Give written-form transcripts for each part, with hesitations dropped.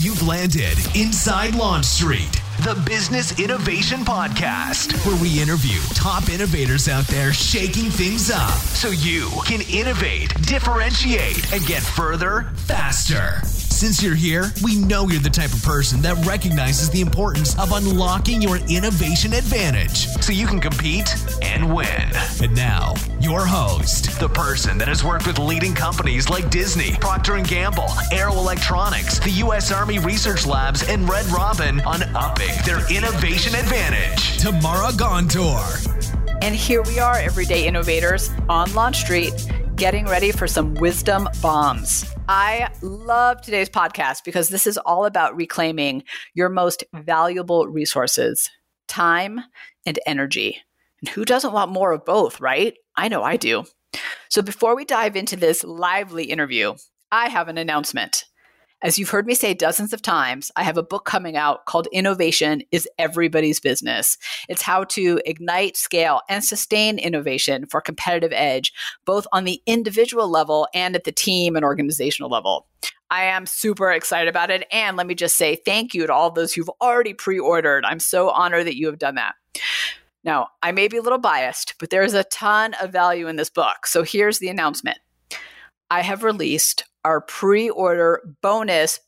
You've landed inside Launch Street, the Business Innovation Podcast, where we interview top innovators out there shaking things up so you can innovate, differentiate, and get further faster. Since you're here, we know you're the type of person that recognizes the importance of unlocking your innovation advantage so you can compete and win. And now, your host, the person that has worked with leading companies like Disney, Procter & Gamble, Aero Electronics, the U.S. Army Research Labs, and Red Robin on upping their innovation advantage, Tamara Gontor. And here we are, everyday innovators on Launch Street, getting ready for some wisdom bombs. I love today's podcast because this is all about reclaiming your most valuable resources, time and energy. And who doesn't want more of both, right? I know I do. So before we dive into this lively interview, I have an announcement. As you've heard me say dozens of times, I have a book coming out called Innovation is Everybody's Business. It's how to ignite, scale, and sustain innovation for competitive edge, both on the individual level and at the team and organizational level. I am super excited about it. And let me just say thank you to all those who've already pre-ordered. I'm so honored that you have done that. Now, I may be a little biased, but there is a ton of value in this book. So here's the announcement. I have released our pre-order bonus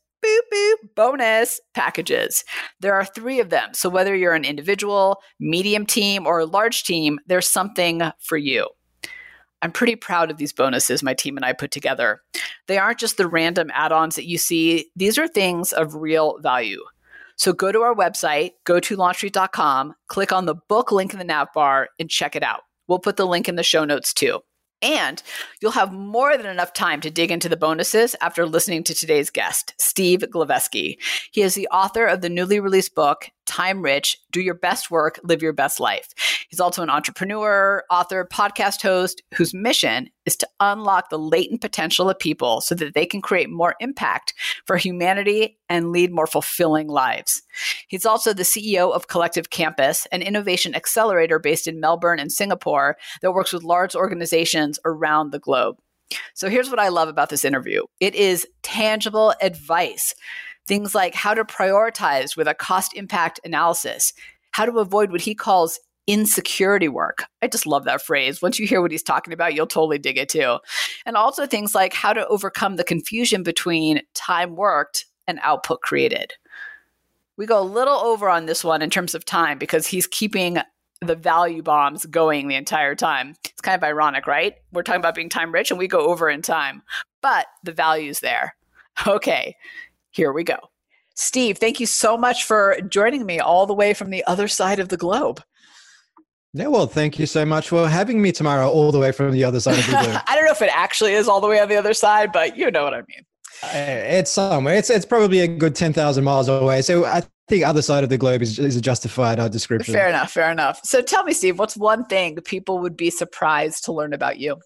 packages. There are 3 of them. So whether you're an individual, medium team, or a large team, there's something for you. I'm pretty proud of these bonuses my team and I put together. They aren't just the random add-ons that you see. These are things of real value. So go to our website, go to launchstreet.com, click on the book link in the nav bar, and check it out. We'll put the link in the show notes too. And you'll have more than enough time to dig into the bonuses after listening to today's guest, Steve Glaveski. He is the author of the newly released book, Time Rich, Do Your Best Work, Live Your Best Life. He's also an entrepreneur, author, podcast host, whose mission is to unlock the latent potential of people so that they can create more impact for humanity and lead more fulfilling lives. He's also the CEO of Collective Campus, an innovation accelerator based in Melbourne and Singapore that works with large organizations around the globe. So here's what I love about this interview. It is tangible advice. Things like how to prioritize with a cost-impact analysis, how to avoid what he calls insecurity work. I just love that phrase. Once you hear what he's talking about, you'll totally dig it too. And also things like how to overcome the confusion between time worked and output created. We go a little over on this one in terms of time because he's keeping the value bombs going the entire time. It's kind of ironic, right? We're talking about being time rich and we go over in time, but the value's there. Okay. Here we go. Steve, thank you so much for joining me all the way from the other side of the globe. Yeah, well, thank you so much for having me tomorrow all the way from the other side of the globe. I don't know if it actually is all the way on the other side, but you know what I mean. It's somewhere. It's probably a good 10,000 miles away. So I think other side of the globe is a justified description. Fair enough. So tell me, Steve, what's one thing people would be surprised to learn about you?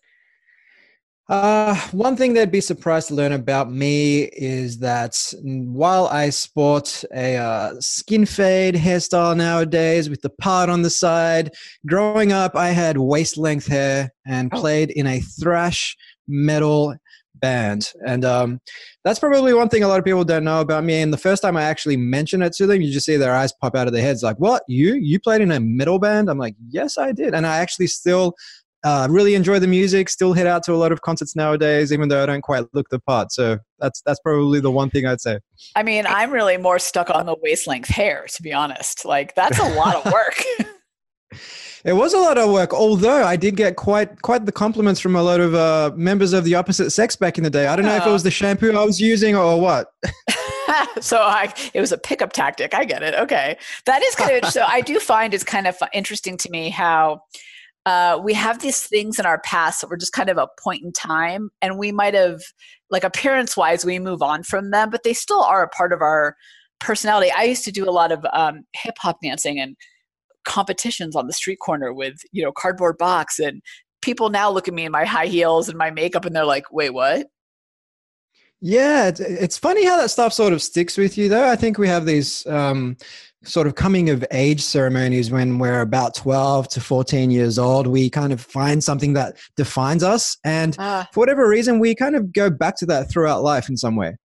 One thing they'd be surprised to learn about me is that while I sport a skin fade hairstyle nowadays with the part on the side, growing up I had waist-length hair and played in a thrash metal band. And that's probably one thing a lot of people don't know about me. And the first time I actually mention it to them, you just see their eyes pop out of their heads like, what? You played in a metal band? I'm like, yes, I did. And I actually still really enjoy the music, still head out to a lot of concerts nowadays, even though I don't quite look the part. So that's probably the one thing I'd say. I mean, I'm really more stuck on the waist-length hair, to be honest. Like, that's a lot of work. It was a lot of work, although I did get quite the compliments from a lot of members of the opposite sex back in the day. I don't know if it was the shampoo I was using or what. So it was a pickup tactic. I get it. Okay. That is kind of interesting. So I do find it's kind of interesting to me how we have these things in our past that were just kind of a point in time, and we might have, like appearance-wise, we move on from them, but they still are a part of our personality. I used to do a lot of hip-hop dancing and competitions on the street corner with, cardboard box, and people now look at me in my high heels and my makeup and they're like, wait, what? Yeah, it's funny how that stuff sort of sticks with you, though. I think we have these sort of coming of age ceremonies when we're about 12 to 14 years old. We kind of find something that defines us. And for whatever reason, we kind of go back to that throughout life in some way.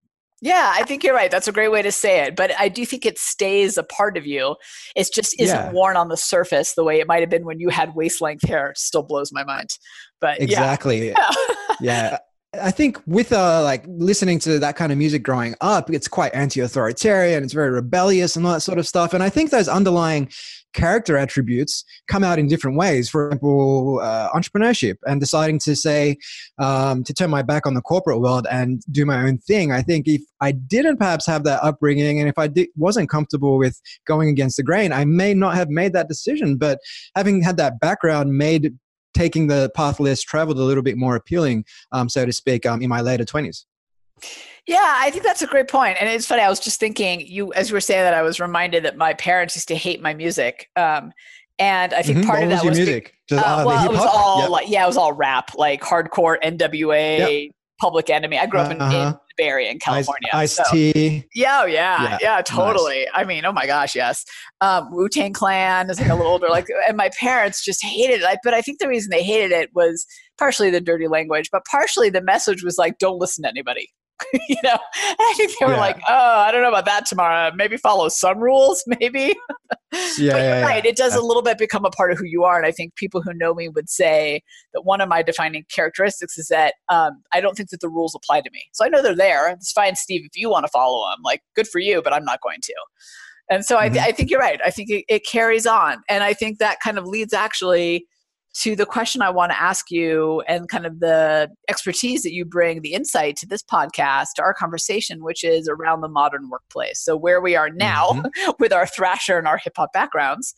Yeah, I think you're right. That's a great way to say it. But I do think it stays a part of you. It just isn't Yeah, worn on the surface the way it might have been when you had waist length hair. It still blows my mind. But yeah. exactly. Yeah. I think with like listening to that kind of music growing up, it's quite anti-authoritarian, it's very rebellious and all that sort of stuff. And I think those underlying character attributes come out in different ways. For example, entrepreneurship and deciding to say, to turn my back on the corporate world and do my own thing. I think if I didn't perhaps have that upbringing, and if I wasn't comfortable with going against the grain, I may not have made that decision. But having had that background made taking the path less traveled a little bit more appealing, so to speak, in my later 20s. Yeah, I think that's a great point. And it's funny, I was just thinking, as you were saying that, I was reminded that my parents used to hate my music. And I think part of that was music? Just, well, it was hip-hop? all Yep. it was all rap, like hardcore NWA, Yep. Public Enemy. I grew up in the Bay Area in California. Ice-T. Yeah, totally. Nice. I mean, oh my gosh, yes. Wu-Tang Clan is like a little older, and my parents just hated it. But I think the reason they hated it was partially the dirty language, but partially the message was like, don't listen to anybody. And I think they were like, oh, I don't know about that tomorrow. Maybe follow some rules, maybe. But you're right. It does a little bit become a part of who you are. And I think people who know me would say that one of my defining characteristics is that I don't think that the rules apply to me. So I know they're there. It's fine, Steve, if you want to follow them, like good for you, but I'm not going to. And so I think you're right. I think it carries on. And I think that kind of leads actually to the question I want to ask you and kind of the expertise that you bring, the insight to this podcast, to our conversation, which is around the modern workplace. So where we are now with our thrasher and our hip hop backgrounds,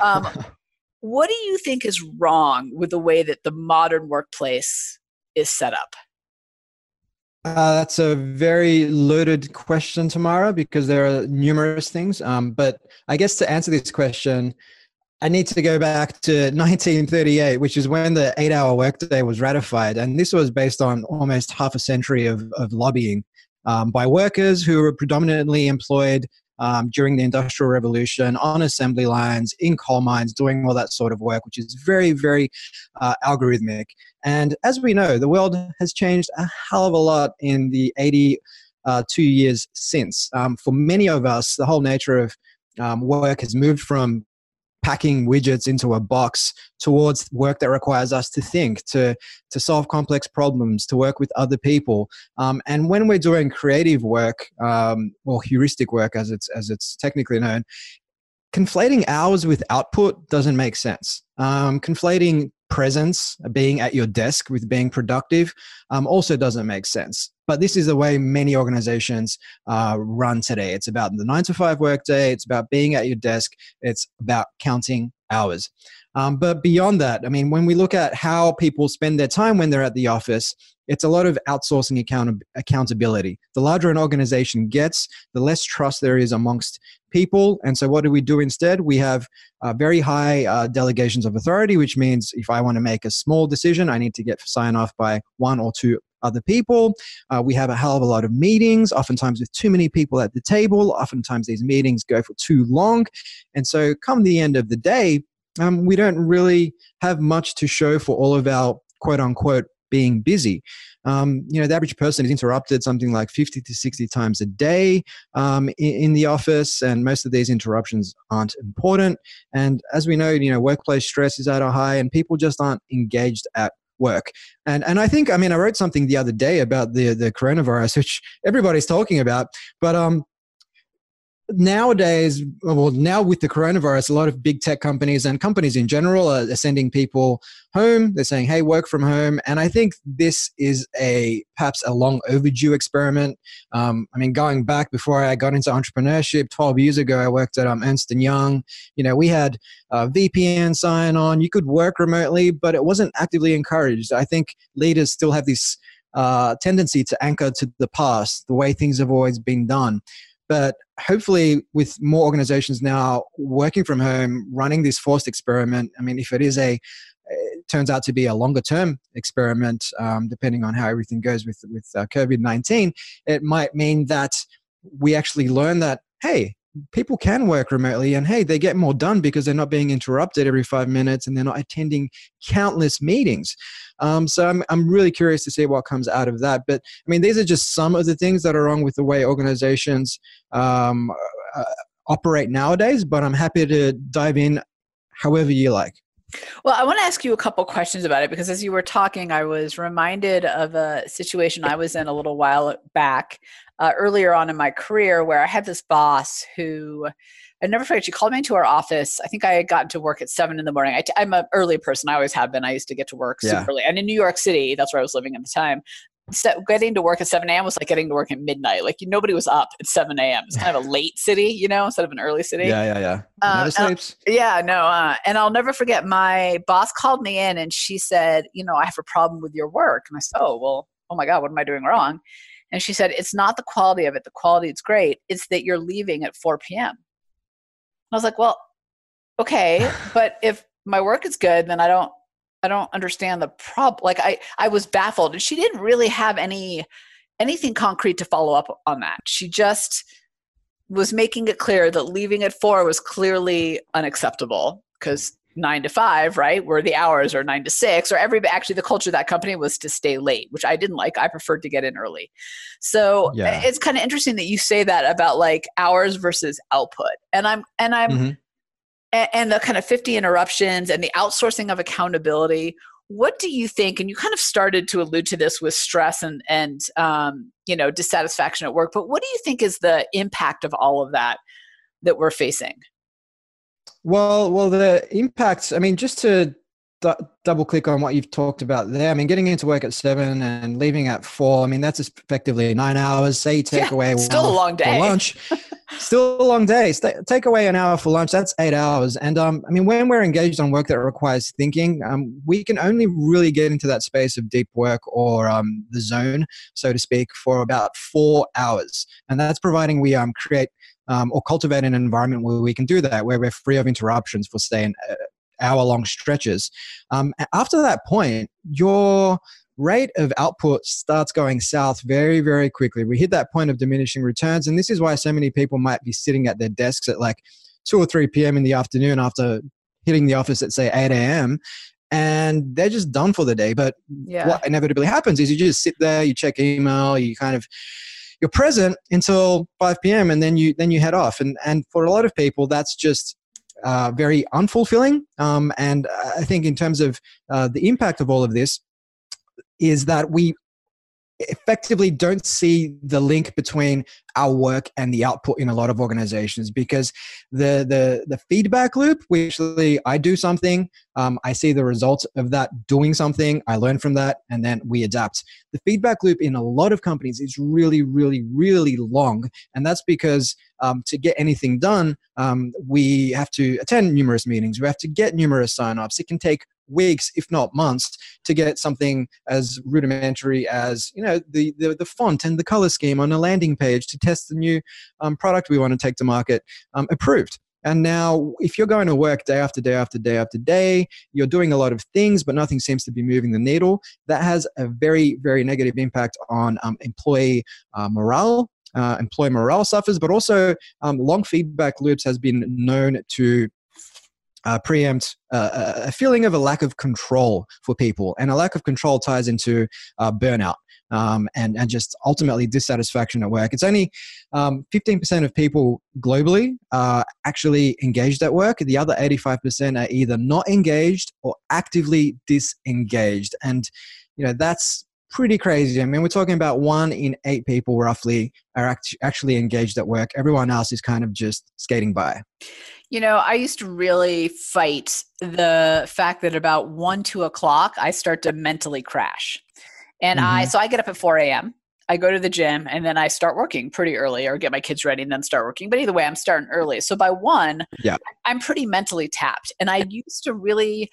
what do you think is wrong with the way that the modern workplace is set up? That's a very loaded question, Tamara, because there are numerous things. But I guess to answer this question, I need to go back to 1938, which is when the 8-hour workday was ratified. And this was based on almost half a century of lobbying by workers who were predominantly employed during the Industrial Revolution on assembly lines, in coal mines, doing all that sort of work, which is very, very algorithmic. And as we know, the world has changed a hell of a lot in the 82 years since. For many of us, the whole nature of work has moved from packing widgets into a box towards work that requires us to think, to solve complex problems, to work with other people. And when we're doing creative work, or heuristic work as it's technically known, conflating hours with output doesn't make sense. Conflating presence, being at your desk, with being productive, also doesn't make sense. But this is the way many organizations run today. It's about the 9-to-5 workday. It's about being at your desk. It's about counting hours. But beyond that, I mean, when we look at how people spend their time when they're at the office, it's a lot of outsourcing accountability. The larger an organization gets, the less trust there is amongst people. And so what do we do instead? We have very high delegations of authority, which means if I want to make a small decision, I need to get sign off by 1 or 2 other people. We have a hell of a lot of meetings, oftentimes with too many people at the table. Oftentimes these meetings go for too long. And so come the end of the day, we don't really have much to show for all of our quote unquote being busy. The average person is interrupted something like 50 to 60 times a day in the office, and most of these interruptions aren't important. And as we know, workplace stress is at a high, and people just aren't engaged at work. And I think, I wrote something the other day about the coronavirus, which everybody's talking about, but nowadays, now with the coronavirus, a lot of big tech companies and companies in general are sending people home. They're saying, hey, work from home. And I think this is perhaps a long overdue experiment. Going back before I got into entrepreneurship, 12 years ago, I worked at Ernst & Young. We had VPN sign on. You could work remotely, but it wasn't actively encouraged. I think leaders still have this tendency to anchor to the past, the way things have always been done. But hopefully with more organizations now working from home, running this forced experiment, if it is it turns out to be a longer term experiment, depending on how everything goes with COVID-19, it might mean that we actually learn that, hey, people can work remotely, and hey, they get more done because they're not being interrupted every 5 minutes, and they're not attending countless meetings. So I'm really curious to see what comes out of that. But I mean, these are just some of the things that are wrong with the way organizations operate nowadays. But I'm happy to dive in however you like. Well, I want to ask you a couple questions about it, because as you were talking, I was reminded of a situation I was in a little while back, earlier on in my career, where I had this boss who, I never forget, she called me into her office. I think I had gotten to work at 7 in the morning. I'm an early person. I always have been. I used to get to work super early. And in New York City, that's where I was living at the time, getting to work at 7 a.m. was like getting to work at midnight. Like nobody was up at 7 a.m. It's kind of a late city, instead of an early city. Yeah. Never sleeps. And I'll never forget, my boss called me in and she said, I have a problem with your work. And I said, oh my God, what am I doing wrong? And she said, it's not the quality of it. The quality, it's great. It's that you're leaving at 4 p.m. I was like, well, okay, but if my work is good, then I don't understand the problem. Like I was baffled, and she didn't really have anything concrete to follow up on that. She just was making it clear that leaving at 4 was clearly unacceptable, because 9 to 5, right, were the hours, or 9 to 6, or actually the culture of that company was to stay late, which I didn't like. I preferred to get in early. So it's kind of interesting that you say that about like hours versus output. And I'm and the kind of 50 interruptions and the outsourcing of accountability. What do you think? And you kind of started to allude to this with stress and dissatisfaction at work, but what do you think is the impact of all of that we're facing? Well, the impacts, I mean, just to double click on what you've talked about there, I mean, getting into work at 7 and leaving at 4, I mean, that's effectively 9 hours. Say you take away still a long day. For lunch. Still a long day. Take away an hour for lunch, that's 8 hours. And I mean, when we're engaged on work that requires thinking, we can only really get into that space of deep work, or the zone, so to speak, for about 4 hours. And that's providing we create or cultivate an environment where we can do that, where we're free of interruptions for, say, an hour-long stretches. After that point, your rate of output starts going south very, very quickly. We hit that point of diminishing returns, and this is why so many people might be sitting at their desks at like 2 or 3 p.m. in the afternoon after hitting the office at, say, 8 a.m., and they're just done for the day. But what inevitably happens is you just sit there, you check email, you're present until 5 p.m. and then you head off. And for a lot of people, that's just very unfulfilling. And I think in terms of the impact of all of this is that we effectively don't see the link between our work and the output in a lot of organizations, because the feedback loop, which I do something, I see the results of that doing something, I learn from that, and then we adapt. The feedback loop in a lot of companies is really, really, really long. And that's because to get anything done, we have to attend numerous meetings. We have to get numerous sign-offs. It can take weeks, if not months, to get something as rudimentary as the font and the color scheme on a landing page to test the new product we want to take to market approved. And now, if you're going to work day after day after day after day, you're doing a lot of things, but nothing seems to be moving the needle. That has a very, very negative impact on employee morale. Employee morale suffers, but also long feedback loops has been known to preempt a feeling of a lack of control for people, and a lack of control ties into burnout and just ultimately dissatisfaction at work. It's only 15% of people globally are actually engaged at work. The other 85% are either not engaged or actively disengaged, and that's pretty crazy. I mean, we're talking about 1 in 8 people roughly are actually engaged at work. Everyone else is kind of just skating by. I used to really fight the fact that about 1, 2 o'clock, I start to mentally crash. And I get up at 4 a.m. I go to the gym, and then I start working pretty early, or get my kids ready and then start working. But either way, I'm starting early. So by 1, I'm pretty mentally tapped. And I used to really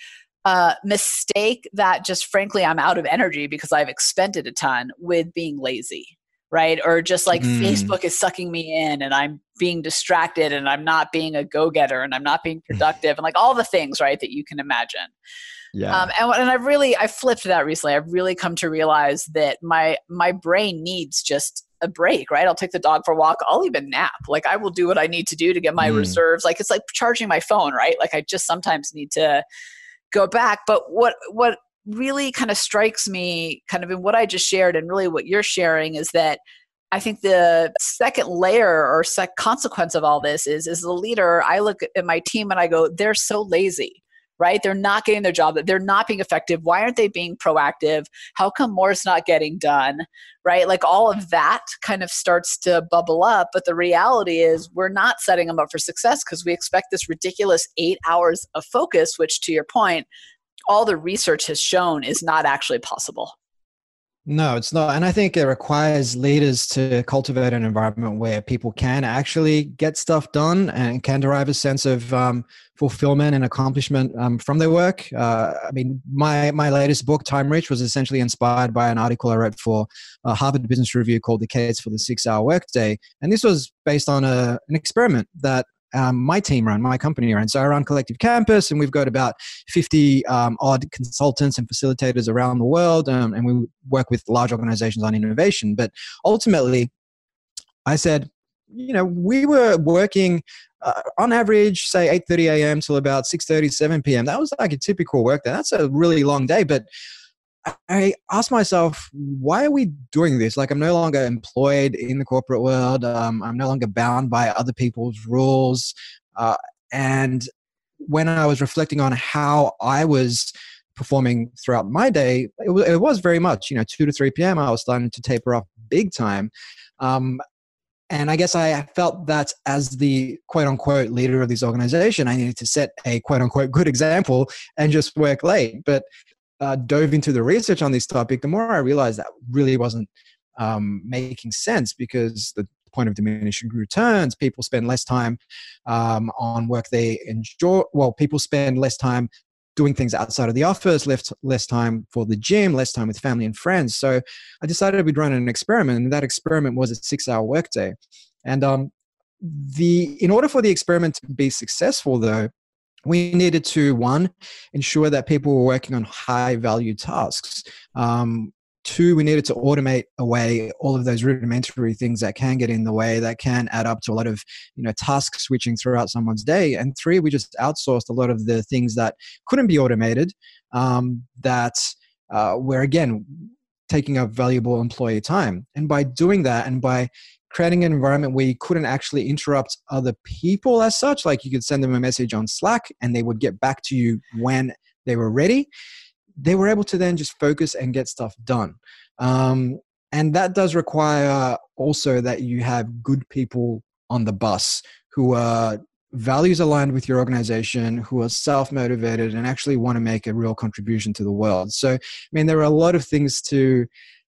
mistake that, just frankly, I'm out of energy because I've expended a ton, with being lazy, right? Or just like Facebook is sucking me in, and I'm being distracted, and I'm not being a go-getter, and I'm not being productive, and like all the things, right, that you can imagine. Yeah. And I flipped that recently. I've really come to realize that my brain needs just a break, right? I'll take the dog for a walk. I'll even nap. Like I will do what I need to do to get my reserves. Like it's like charging my phone, right? Like I just sometimes need to go back. But what really kind of strikes me kind of in what I just shared and really what you're sharing is that I think the second layer or consequence of all this is as a leader, I look at my team and I go, they're so lazy, right? They're not getting their job. They're not being effective. Why aren't they being proactive? How come more is not getting done, right? Like all of that kind of starts to bubble up. But the reality is we're not setting them up for success because we expect this ridiculous 8 hours of focus, which to your point, all the research has shown is not actually possible. No, it's not. And I think it requires leaders to cultivate an environment where people can actually get stuff done and can derive a sense of fulfillment and accomplishment from their work. I mean, my latest book, Time Rich, was essentially inspired by an article I wrote for Harvard Business Review called The Case for the 6-Hour Workday. And this was based on an experiment that my team run, my company run. So I run Collective Campus, and we've got about 50 odd consultants and facilitators around the world, and we work with large organizations on innovation. But ultimately, I said, we were working on average, say 8:30 a.m. till about 6:30, 7 p.m. That was like a typical work day. That's a really long day, but I asked myself, why are we doing this? Like, I'm no longer employed in the corporate world. I'm no longer bound by other people's rules. And when I was reflecting on how I was performing throughout my day, it was very much, 2 to 3 p.m. I was starting to taper off big time. And I guess I felt that as the quote unquote leader of this organization, I needed to set a quote unquote good example and just work late. But dove into the research on this topic, the more I realized that really wasn't making sense, because the point of diminishing returns, people spend less time on work they enjoy. Well, people spend less time doing things outside of the office, less time for the gym, less time with family and friends. So I decided we'd run an experiment, and that experiment was a 6-hour workday. And in order for the experiment to be successful, though, we needed to, one, ensure that people were working on high value tasks. Two, we needed to automate away all of those rudimentary things that can get in the way, that can add up to a lot of, task switching throughout someone's day. And three, we just outsourced a lot of the things that couldn't be automated, that were, again, taking up valuable employee time. And by doing that, and by creating an environment where you couldn't actually interrupt other people as such, like you could send them a message on Slack and they would get back to you when they were ready, they were able to then just focus and get stuff done. And that does require also that you have good people on the bus who are values aligned with your organization, who are self-motivated and actually want to make a real contribution to the world. So, I mean, there are a lot of things to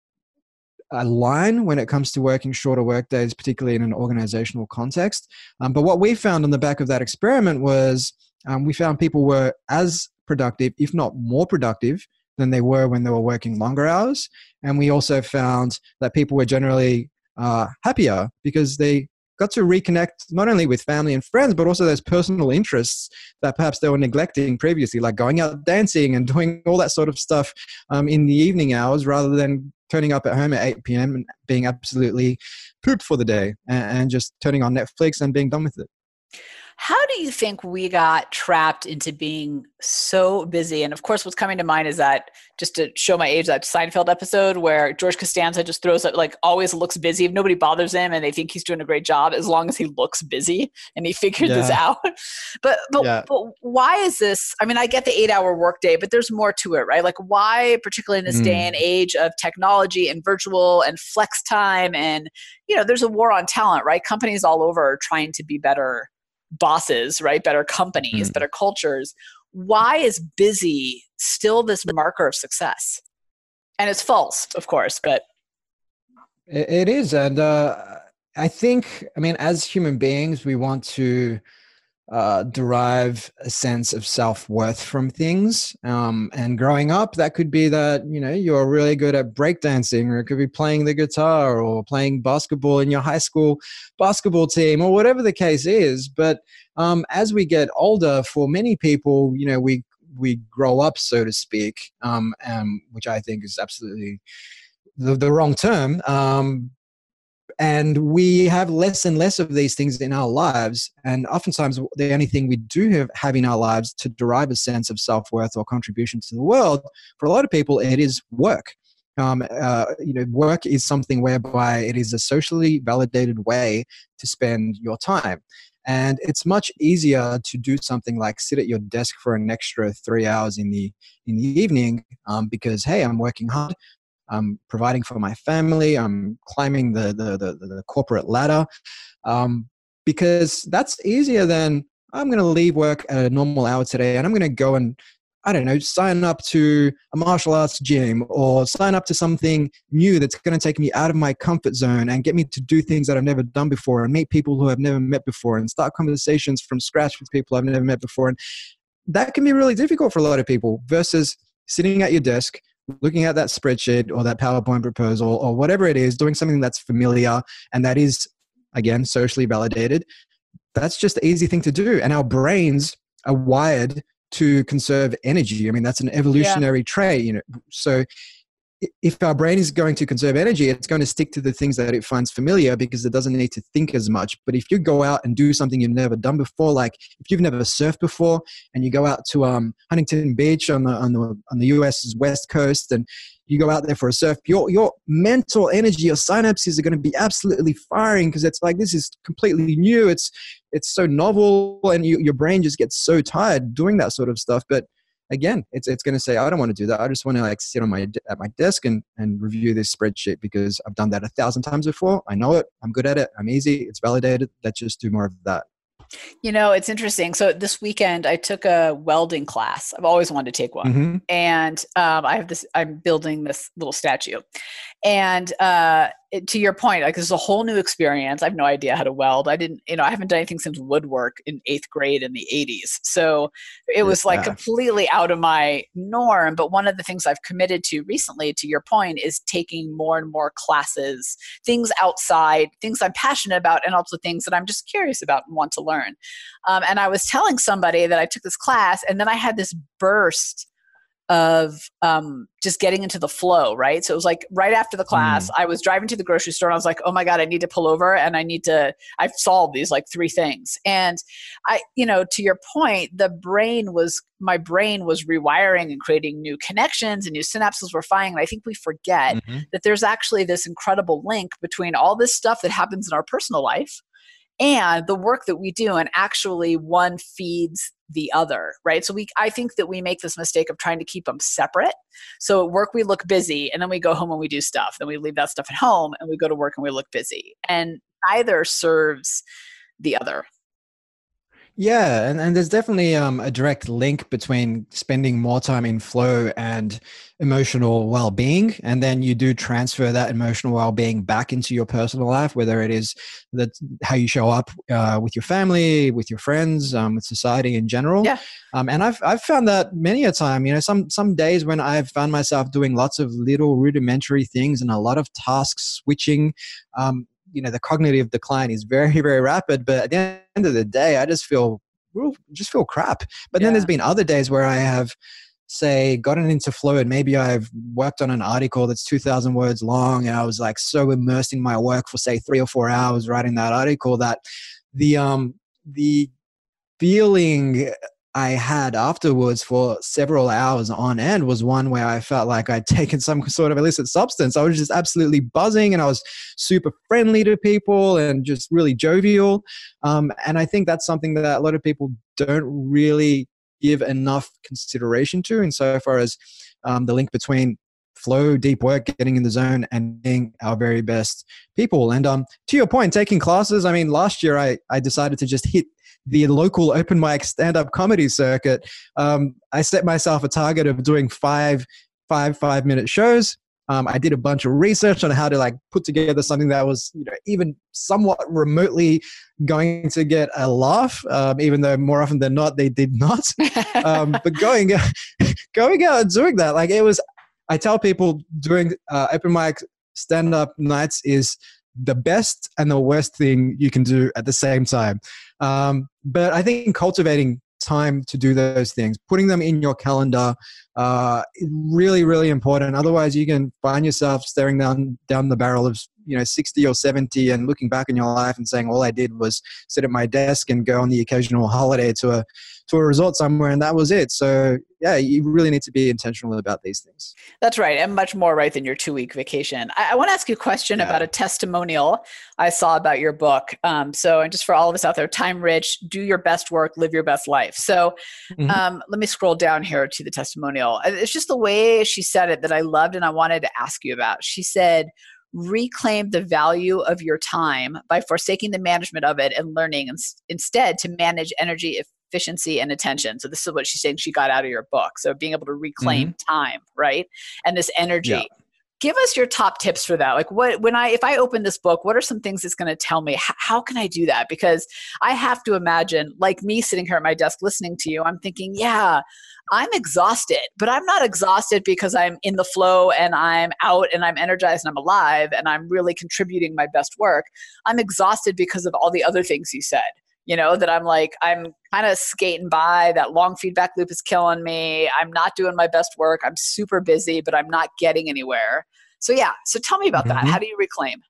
align when it comes to working shorter work days, particularly in an organizational context. But what we found on the back of that experiment was we found people were as productive, if not more productive, than they were when they were working longer hours. And we also found that people were generally happier because they got to reconnect not only with family and friends, but also those personal interests that perhaps they were neglecting previously, like going out dancing and doing all that sort of stuff in the evening hours, rather than turning up at home at 8 p.m. and being absolutely pooped for the day and just turning on Netflix and being done with it. How do you think we got trapped into being so busy? And of course, what's coming to mind is that, just to show my age, that Seinfeld episode where George Costanza just throws up, like, always looks busy. If nobody bothers him and they think he's doing a great job, as long as he looks busy, and he figured this out. But why is this? I mean, I get the 8-hour workday, but there's more to it, right? Like, why, particularly in this day and age of technology and virtual and flex time, and, there's a war on talent, right? Companies all over are trying to be better bosses, right? Better companies, better cultures. Why is busy still this marker of success? And it's false, of course, but it is. And I think, as human beings, we want to derive a sense of self-worth from things. And growing up, that could be that, you're really good at breakdancing, or it could be playing the guitar or playing basketball in your high school basketball team, or whatever the case is. But as we get older, for many people, we grow up, so to speak, which I think is absolutely the wrong term. And we have less and less of these things in our lives. And oftentimes the only thing we do have in our lives to derive a sense of self-worth or contribution to the world, for a lot of people, it is work. Work is something whereby it is a socially validated way to spend your time. And it's much easier to do something like sit at your desk for an extra 3 hours in the evening because, hey, I'm working hard. I'm providing for my family. I'm climbing the corporate ladder because that's easier than I'm going to leave work at a normal hour today and I'm going to go and, I don't know, sign up to a martial arts gym or sign up to something new that's going to take me out of my comfort zone and get me to do things that I've never done before and meet people who I've never met before and start conversations from scratch with people I've never met before. And that can be really difficult for a lot of people versus sitting at your desk, looking at that spreadsheet or that PowerPoint proposal or whatever it is, doing something that's familiar and that is, again, socially validated. That's just the easy thing to do. And our brains are wired to conserve energy. I mean, that's an evolutionary trait, So if our brain is going to conserve energy, it's going to stick to the things that it finds familiar because it doesn't need to think as much. But if you go out and do something you've never done before, like if you've never surfed before and you go out to Huntington Beach on the US's West Coast and you go out there for a surf, your mental energy, your synapses are going to be absolutely firing because it's like, this is completely new. It's so novel and your brain just gets so tired doing that sort of stuff. But again, it's going to say, I don't want to do that. I just want to like sit at my desk and review this spreadsheet because I've done that 1,000 times before. I know it. I'm good at it. I'm easy. It's validated. Let's just do more of that. It's interesting. So this weekend I took a welding class. I've always wanted to take one. Mm-hmm. And I'm building this little statue. And to your point, like this is a whole new experience. I have no idea how to weld. I haven't done anything since woodwork in 8th grade in the 80s. So it was like completely out of my norm. But one of the things I've committed to recently, to your point, is taking more and more classes, things outside, things I'm passionate about, and also things that I'm just curious about and want to learn. And I was telling somebody that I took this class and then I had this burst of just getting into the flow, right? So it was like right after the class, I was driving to the grocery store and I was like, oh my God, I need to pull over and I've solved these like 3 things. And to your point, my brain was rewiring and creating new connections and new synapses were firing. And I think we forget that there's actually this incredible link between all this stuff that happens in our personal life and the work that we do, and actually one feeds the other, right? So I think that we make this mistake of trying to keep them separate. So at work, we look busy and then we go home and we do stuff. Then we leave that stuff at home and we go to work and we look busy. And neither serves the other. Yeah, and there's definitely a direct link between spending more time in flow and emotional well-being, and then you do transfer that emotional well-being back into your personal life, whether it is how you show up with your family, with your friends, with society in general. Yeah. And I've found that many a time. Some days when I've found myself doing lots of little rudimentary things and a lot of task switching. The cognitive decline is very, very rapid, but at the end of the day, I just feel crap. But then there's been other days where I have, say, gotten into flow and maybe I've worked on an article that's 2,000 words long and I was like so immersed in my work for say 3 or 4 hours writing that article that the feeling I had afterwards for several hours on end was one where I felt like I'd taken some sort of illicit substance. I was just absolutely buzzing and I was super friendly to people and just really jovial. And I think that's something that a lot of people don't really give enough consideration to insofar as the link between flow, deep work, getting in the zone, and being our very best people. And to your point, taking classes, I mean, last year I decided to just hit the local open mic stand-up comedy circuit. I set myself a target of doing 5-minute shows. I did a bunch of research on how to put together something that was even somewhat remotely going to get a laugh, even though more often than not they did not. But going out and doing that, I tell people doing open mic stand-up nights is the best and the worst thing you can do at the same time. But I think cultivating time to do those things, putting them in your calendar, is really, really important. Otherwise, you can find yourself staring down the barrel of 60 or 70 and looking back in your life and saying all I did was sit at my desk and go on the occasional holiday to a resort somewhere, and that was it. So yeah, you really need to be intentional about these things. That's right. And much more right than your 2-week vacation. I want to ask you a question about a testimonial I saw about your book. And just for all of us out there, time rich, do your best work, live your best life. So let me scroll down here to the testimonial. It's just the way she said it that I loved and I wanted to ask you about. She said, reclaim the value of your time by forsaking the management of it and learning instead to manage energy efficiency and attention. So this is what she's saying she got out of your book. So being able to reclaim time, right? And this energy. Yeah. Give us your top tips for that. Like if I open this book, what are some things it's going to tell me? How can I do that? Because I have to imagine, like me sitting here at my desk listening to you, I'm thinking, yeah, I'm exhausted, but I'm not exhausted because I'm in the flow and I'm out and I'm energized and I'm alive and I'm really contributing my best work. I'm exhausted because of all the other things you said. That I'm kind of skating by. That long feedback loop is killing me. I'm not doing my best work. I'm super busy, but I'm not getting anywhere. So tell me about that. How do you reclaim?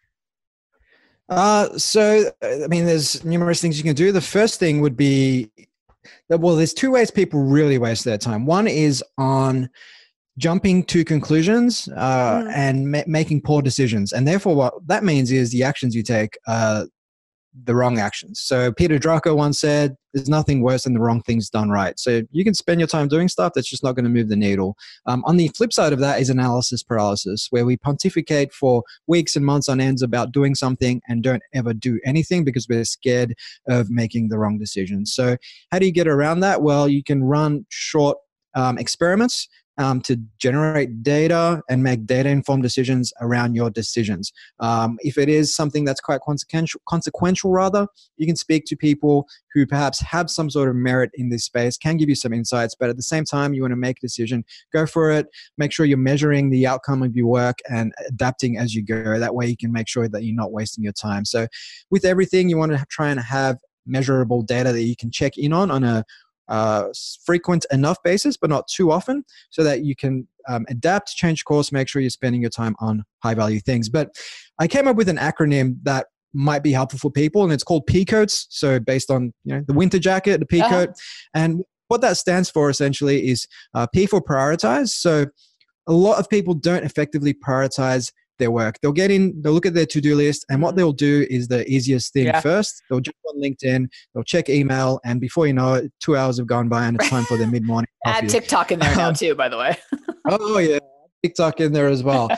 There's numerous things you can do. The first thing would be that, there's 2 ways people really waste their time. One is on jumping to conclusions and making poor decisions. And therefore what that means is the actions you take the wrong actions. So Peter Drucker once said, there's nothing worse than the wrong things done right. So you can spend your time doing stuff that's just not going to move the needle. On the flip side of that is analysis paralysis, where we pontificate for weeks and months on ends about doing something and don't ever do anything because we're scared of making the wrong decision. So how do you get around that? Well, you can run short experiments to generate data and make data-informed decisions around your decisions. If it is something that's quite consequential, you can speak to people who perhaps have some sort of merit in this space, can give you some insights, but at the same time, you want to make a decision, go for it, make sure you're measuring the outcome of your work and adapting as you go. That way you can make sure that you're not wasting your time. So with everything, you want to try and have measurable data that you can check in on a frequent enough basis, but not too often, so that you can adapt, change course, make sure you're spending your time on high value things. But I came up with an acronym that might be helpful for people, and it's called P-Coats. So based on the winter jacket, the P-Coat. And what that stands for essentially is P for prioritize. So a lot of people don't effectively prioritize their work. They'll look at their to-do list, and what they'll do is the easiest thing first. They'll jump on LinkedIn, they'll check email, and before you know it, 2 hours have gone by and it's time for their mid-morning coffee. Add TikTok in there now too, by the way. Oh yeah, TikTok in there as well.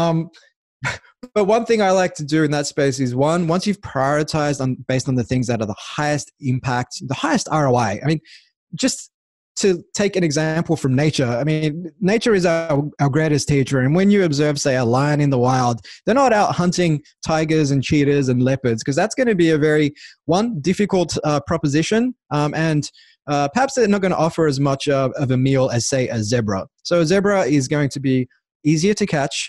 But one thing I like to do in that space is once you've prioritized based on the things that are the highest impact, the highest ROI. I mean, just to take an example from nature, nature is our greatest teacher. And when you observe, say, a lion in the wild, they're not out hunting tigers and cheetahs and leopards, because that's going to be a very, difficult proposition. And perhaps they're not going to offer as much of a meal as, say, a zebra. So a zebra is going to be easier to catch,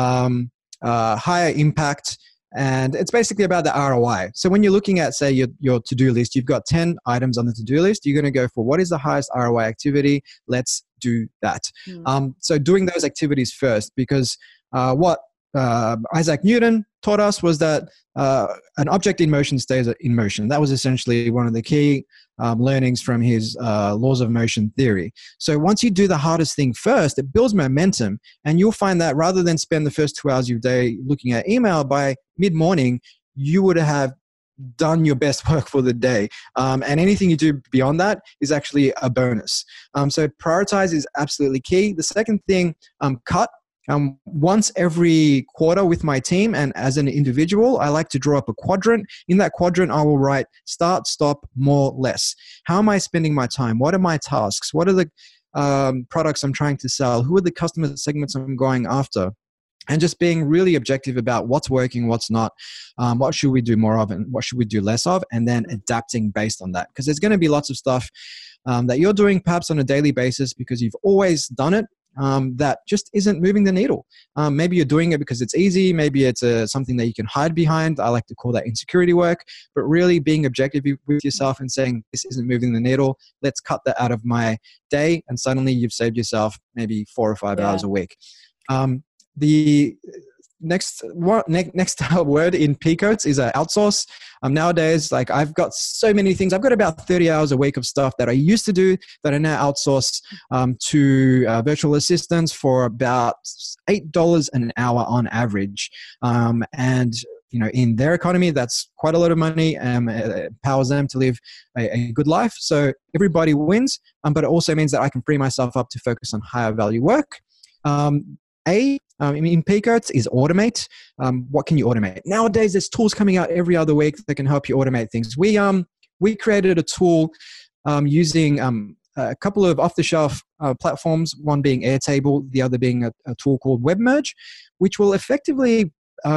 higher impact, and it's basically about the ROI. So when you're looking at, say, your to-do list, you've got 10 items on the to-do list. You're going to go for what is the highest ROI activity? Let's do that. So doing those activities first, because what Isaac Newton taught us was that an object in motion stays in motion. That was essentially one of the key learnings from his laws of motion theory. So once you do the hardest thing first, it builds momentum, and you'll find that rather than spend the first 2 hours of your day looking at email, by mid-morning, you would have done your best work for the day. And anything you do beyond that is actually a bonus. So prioritize is absolutely key. The second thing, cut. Once every quarter with my team and as an individual, I like to draw up a quadrant. In that quadrant, I will write start, stop, more, less. How am I spending my time? What are my tasks? What are the products I'm trying to sell? Who are the customer segments I'm going after? And just being really objective about what's working, what's not, what should we do more of and what should we do less of, and then adapting based on that. Because there's going to be lots of stuff that you're doing perhaps on a daily basis because you've always done it, that just isn't moving the needle. Maybe you're doing it because it's easy. Maybe it's something that you can hide behind. I like to call that insecurity work. But really being objective with yourself and saying, this isn't moving the needle. Let's cut that out of my day. And suddenly you've saved yourself maybe 4 or 5 hours a week. The next word in Peacoats is outsource. Nowadays, like I've got so many things. I've got about 30 hours a week of stuff that I used to do that I now outsource to virtual assistants for about $8 an hour on average. And in their economy, that's quite a lot of money. It empowers them to live a good life. So everybody wins, but it also means that I can free myself up to focus on higher value work. In Peacoats is automate. What can you automate? Nowadays, there's tools coming out every other week that can help you automate things. We created a tool using a couple of off-the-shelf platforms, one being Airtable, the other being a tool called WebMerge, which will effectively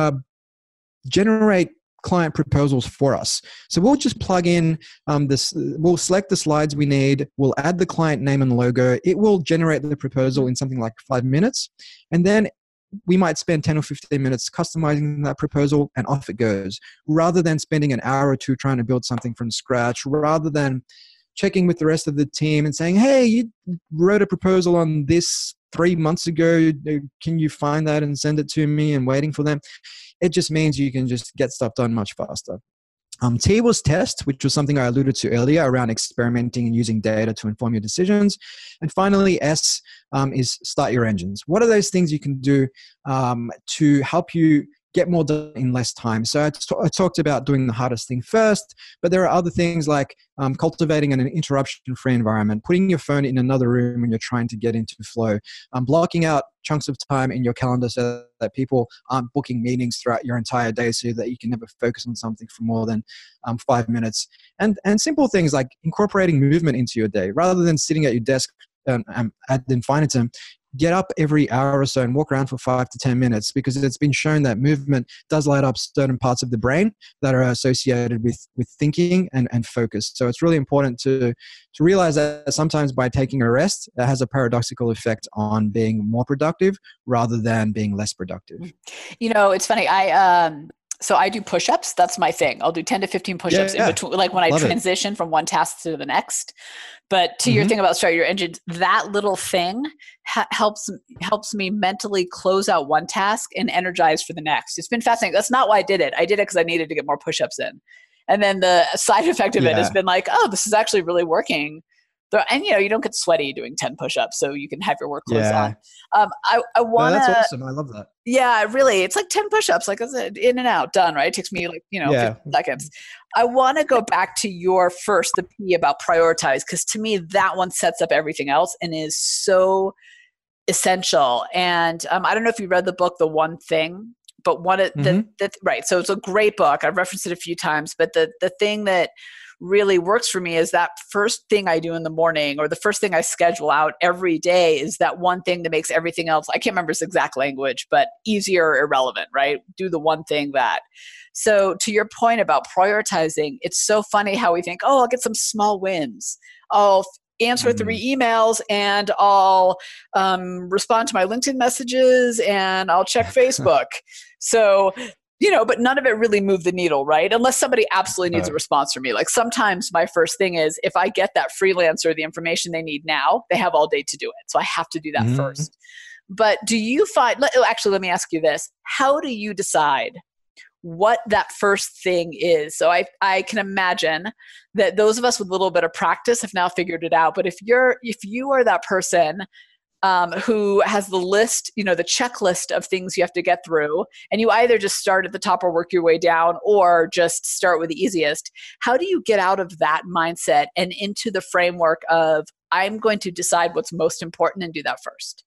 generate client proposals for us. So we'll just plug in we'll select the slides we need, we'll add the client name and logo, it will generate the proposal in something like 5 minutes, and then we might spend 10 or 15 minutes customizing that proposal and off it goes, rather than spending an hour or two trying to build something from scratch, rather than checking with the rest of the team and saying, hey, you wrote a proposal on this 3 months ago, can you find that and send it to me, and waiting for them. It just means you can just get stuff done much faster. T was test, which was something I alluded to earlier around experimenting and using data to inform your decisions. And finally, S is start your engines. What are those things you can do to help you get more done in less time? So I talked about doing the hardest thing first, but there are other things like cultivating an interruption-free environment, putting your phone in another room when you're trying to get into flow, blocking out chunks of time in your calendar so that people aren't booking meetings throughout your entire day so that you can never focus on something for more than 5 minutes. And simple things like incorporating movement into your day. Rather than sitting at your desk ad infinitum, get up every hour or so and walk around for 5 to 10 minutes, because it's been shown that movement does light up certain parts of the brain that are associated with thinking and focus. So it's really important to realize that sometimes by taking a rest, that has a paradoxical effect on being more productive rather than being less productive. It's funny. So I do push-ups. That's my thing. I'll do 10 to 15 push-ups in between, like when I transition from one task to the next. But to your thing about start your engines, that little thing helps me mentally close out one task and energize for the next. It's been fascinating. That's not why I did it. I did it because I needed to get more push-ups in. And then the side effect of it has been like, oh, this is actually really working. And you don't get sweaty doing 10 push-ups, so you can have your work clothes on. I want to. That's awesome. I love that. Yeah, really. It's like 10 push-ups, like in and out, done, right? It takes me 15 seconds. I want to go back to your first, the P about prioritize, because to me, that one sets up everything else and is so essential. And I don't know if you read the book, The One Thing, but right. So it's a great book. I've referenced it a few times, but the thing that really works for me is that first thing I do in the morning, or the first thing I schedule out every day, is that one thing that makes everything else, I can't remember his exact language, but easier or irrelevant, right? Do the one thing that. So to your point about prioritizing, it's so funny how we think, oh, I'll get some small wins. I'll answer 3 emails and I'll respond to my LinkedIn messages and I'll check Facebook. So but none of it really moved the needle, right? Unless somebody absolutely needs a response from me. Like sometimes my first thing is, if I get that freelancer the information they need now, they have all day to do it. So I have to do that first. But do you find, actually, let me ask you this. How do you decide what that first thing is? So I can imagine that those of us with a little bit of practice have now figured it out. But if you are that person who has the list, the checklist of things you have to get through, and you either just start at the top or work your way down, or just start with the easiest. How do you get out of that mindset and into the framework of, I'm going to decide what's most important and do that first?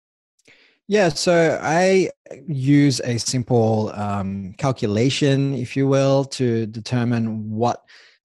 Yeah, so I use a simple calculation, if you will, to determine what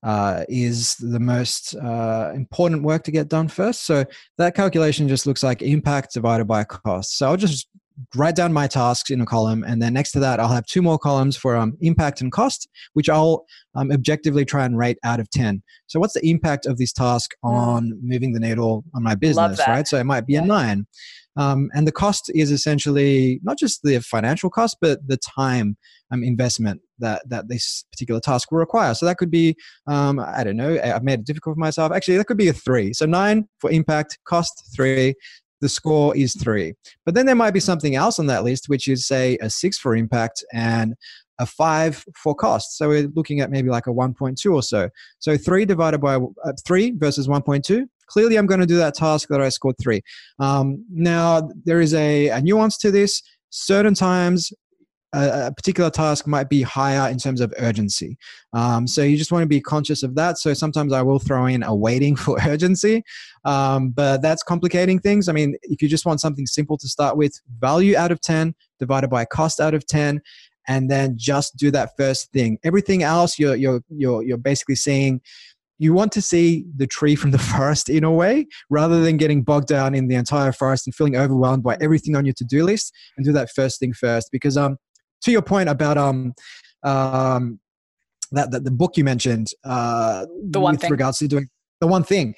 is the most important work to get done first. So that calculation just looks like impact divided by cost. So I'll just write down my tasks in a column, and then next to that, I'll have 2 more columns for impact and cost, which I'll objectively try and rate out of 10. So what's the impact of this task on moving the needle on my business, right? So it might be a 9. And the cost is essentially not just the financial cost, but the time investment that this particular task will require. So that could be, I don't know, I've made it difficult for myself. Actually, that could be a 3. So 9 for impact, cost 3. the score is 3. But then there might be something else on that list, which is, say, a 6 for impact and a 5 for cost. So we're looking at maybe like a 1.2 or so. So 3 divided by 3 versus 1.2. Clearly, I'm going to do that task that I scored 3. Now, there is a nuance to this. Certain times, a particular task might be higher in terms of urgency. So you just want to be conscious of that. So sometimes I will throw in a weighting for urgency, but that's complicating things. I mean, if you just want something simple to start with, value out of 10 divided by cost out of 10, and then just do that first thing. Everything else, you're basically seeing. You want to see the tree from the forest in a way, rather than getting bogged down in the entire forest and feeling overwhelmed by everything on your to-do list, and do that first thing first. Because to your point about that the book you mentioned, with regards to doing the one thing,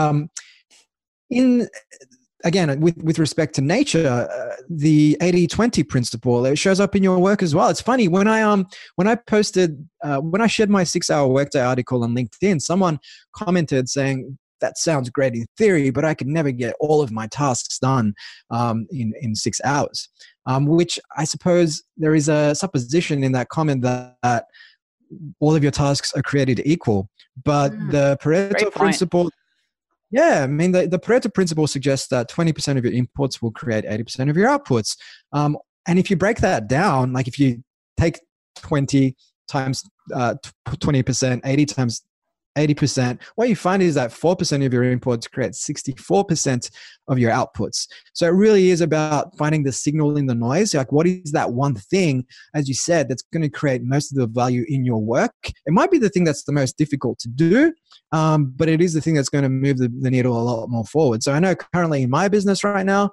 with respect to nature, the 80-20 principle, it shows up in your work as well. It's funny, when I shared my 6-hour workday article on LinkedIn, someone commented saying, that sounds great in theory, but I could never get all of my tasks done in 6 hours. Which I suppose there is a supposition in that comment that all of your tasks are created equal. But the Pareto principle, I mean, the Pareto principle suggests that 20% of your inputs will create 80% of your outputs. And if you break that down, like if you take 20 times 20%, 80 times 80%, what you find is that 4% of your inputs create 64% of your outputs. So it really is about finding the signal in the noise. Like, what is that one thing, as you said, that's going to create most of the value in your work? It might be the thing that's the most difficult to do, but it is the thing that's going to move the needle a lot more forward. So I know currently in my business right now,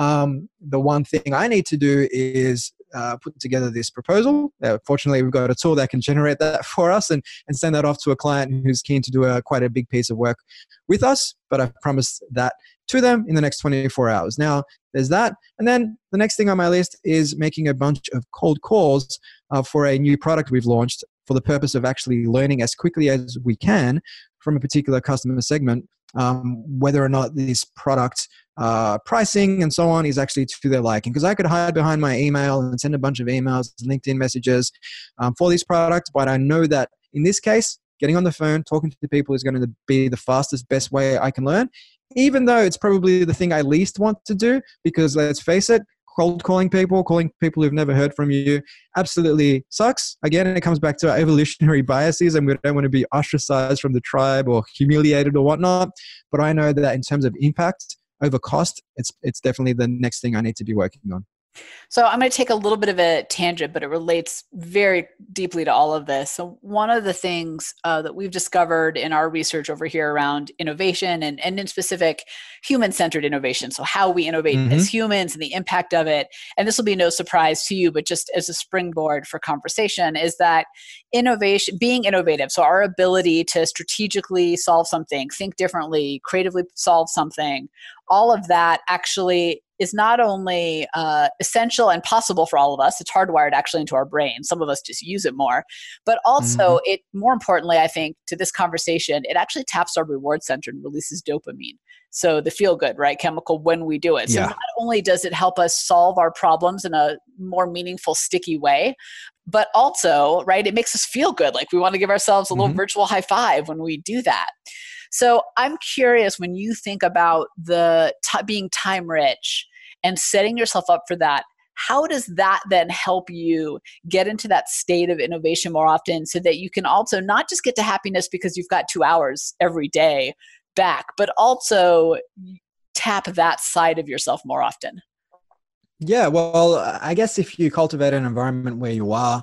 the one thing I need to do is put together this proposal. Fortunately, we've got a tool that can generate that for us and send that off to a client who's keen to do quite a big piece of work with us. But I've promised that to them in the next 24 hours. Now, there's that. And then the next thing on my list is making a bunch of cold calls for a new product we've launched, for the purpose of actually learning as quickly as we can from a particular customer segment whether or not this product pricing and so on is actually to their liking. Because I could hide behind my email and send a bunch of emails, LinkedIn messages for this product, but I know that in this case, getting on the phone, talking to people is going to be the fastest, best way I can learn, even though it's probably the thing I least want to do, because let's face it, cold calling people who've never heard from you absolutely sucks. Again, it comes back to our evolutionary biases, and we don't want to be ostracized from the tribe or humiliated or whatnot. But I know that in terms of impact over cost, it's definitely the next thing I need to be working on. So I'm going to take a little bit of a tangent, but it relates very deeply to all of this. So one of the things that we've discovered in our research over here around innovation and in specific human-centered innovation, so how we innovate as humans and the impact of it, and this will be no surprise to you, but just as a springboard for conversation, is that innovation, being innovative, so our ability to strategically solve something, think differently, creatively solve something, all of that actually is not only essential and possible for all of us, it's hardwired actually into our brain. Some of us just use it more, but also it, more importantly, I think to this conversation, it actually taps our reward center and releases dopamine. So the feel good, right, chemical when we do it. So not only does it help us solve our problems in a more meaningful, sticky way, but also, right, it makes us feel good. Like we want to give ourselves a little virtual high five when we do that. So I'm curious, when you think about the being time rich and setting yourself up for that, how does that then help you get into that state of innovation more often, so that you can also not just get to happiness because you've got 2 hours every day back, but also tap that side of yourself more often? Yeah, well, I guess if you cultivate an environment where you are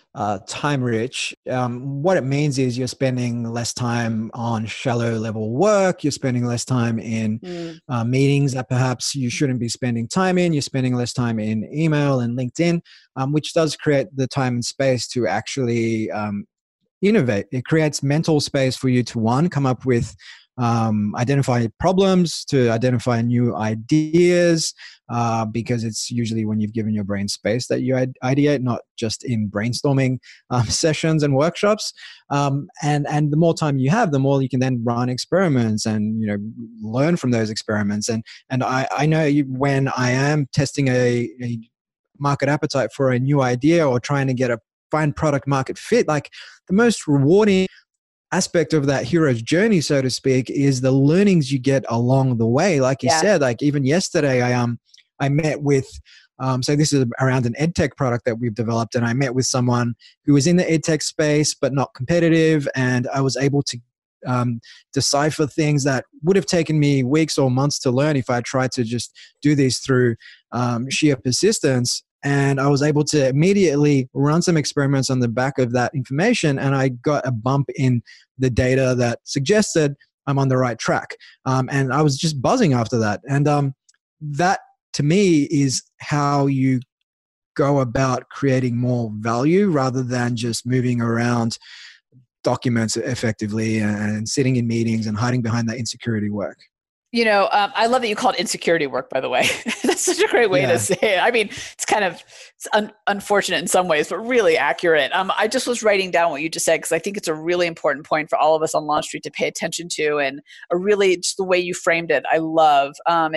time rich, what it means is you're spending less time on shallow level work, you're spending less time in meetings that perhaps you shouldn't be spending time in, you're spending less time in email and LinkedIn, which does create the time and space to actually innovate. It creates mental space for you to, one, come up with identify problems, to identify new ideas, because it's usually when you've given your brain space that you ideate, not just in brainstorming sessions and workshops. And the more time you have, the more you can then run experiments and learn from those experiments. And I know when I am testing a market appetite for a new idea or trying to find product market fit, like the most rewarding aspect of that hero's journey, so to speak, is the learnings you get along the way. Like you said, like even yesterday, I met with, so this is around an EdTech product that we've developed, and I met with someone who was in the EdTech space but not competitive, and I was able to decipher things that would have taken me weeks or months to learn if I tried to just do these through sheer persistence. And I was able to immediately run some experiments on the back of that information, and I got a bump in the data that suggested I'm on the right track. And I was just buzzing after that. And that, to me, is how you go about creating more value rather than just moving around documents effectively and sitting in meetings and hiding behind that insecurity work. I love that you call it insecurity work, by the way. That's such a great way to say it. I mean, it's unfortunate in some ways, but really accurate. I just was writing down what you just said because I think it's a really important point for all of us on Launch Street to pay attention to, and just the way you framed it, I love.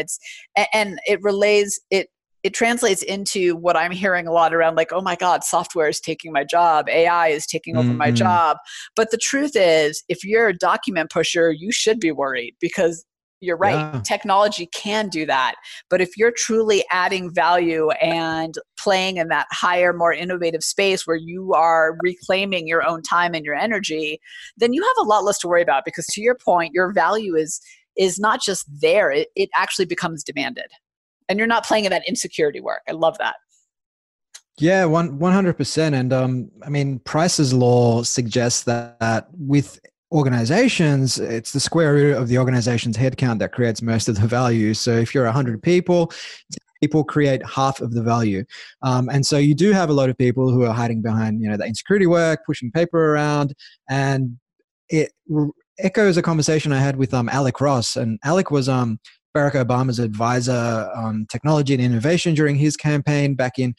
It translates into what I'm hearing a lot around, like, oh my God, software is taking my job. AI is taking over my job. But the truth is, if you're a document pusher, you should be worried because you're right. Yeah. Technology can do that. But if you're truly adding value and playing in that higher, more innovative space where you are reclaiming your own time and your energy, then you have a lot less to worry about because, to your point, your value is not just there. It actually becomes demanded. And you're not playing in that insecurity work. I love that. Yeah, 100%. And Price's law suggests that with organizations, it's the square root of the organization's headcount that creates most of the value. So if you're 100 people, people create half of the value. And so you do have a lot of people who are hiding behind, the insecurity work, pushing paper around. And it echoes a conversation I had with Alec Ross. And Alec was Barack Obama's advisor on technology and innovation during his campaign back in,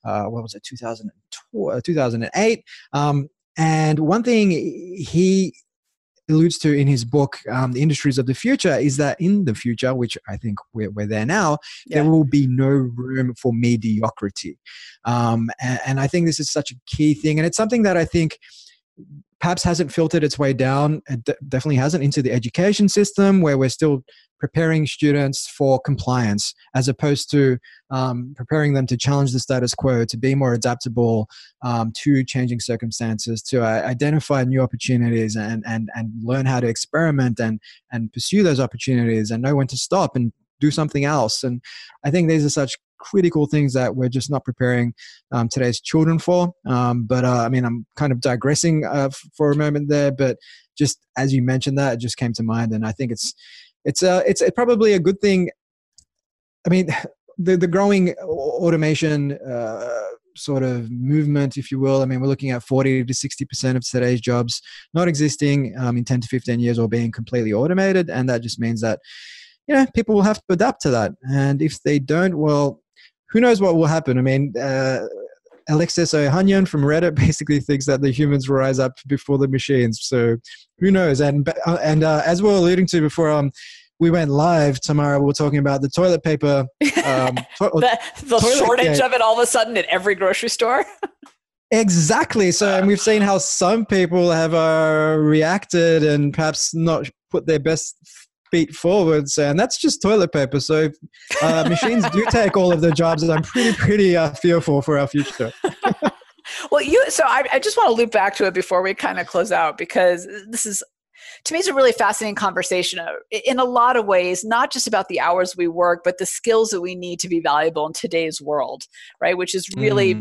2008. And one thing he alludes to in his book, The Industries of the Future, is that in the future, which I think we're there now, there will be no room for mediocrity. And I think this is such a key thing. And it's something that I think perhaps hasn't filtered its way down. It definitely hasn't into the education system, where we're still preparing students for compliance as opposed to preparing them to challenge the status quo, to be more adaptable to changing circumstances, to identify new opportunities and learn how to experiment and pursue those opportunities and know when to stop and do something else. And I think these are such critical things that we're just not preparing today's children for. But I'm kind of digressing for a moment there, but just as you mentioned that, it just came to mind. And I think it's probably a good thing. I mean, the growing automation sort of movement, if you will. I mean, we're looking at 40 to 60% of today's jobs not existing in 10 to 15 years or being completely automated. And that just means that, people will have to adapt to that. And if they don't, well, who knows what will happen? I mean, Alexis Ohanian from Reddit basically thinks that the humans will rise up before the machines. So who knows? And as we were alluding to before, we went live, Tamara, we were talking about the toilet paper. The shortage of it all of a sudden at every grocery store. Exactly. So, and we've seen how some people have reacted and perhaps not put their best feet forward. So, and that's just toilet paper. So machines do take all of the jobs, and I'm pretty fearful for our future. Well, I just want to loop back to it before we kind of close out, because this is, to me, it's a really fascinating conversation in a lot of ways, not just about the hours we work, but the skills that we need to be valuable in today's world, right? Which is really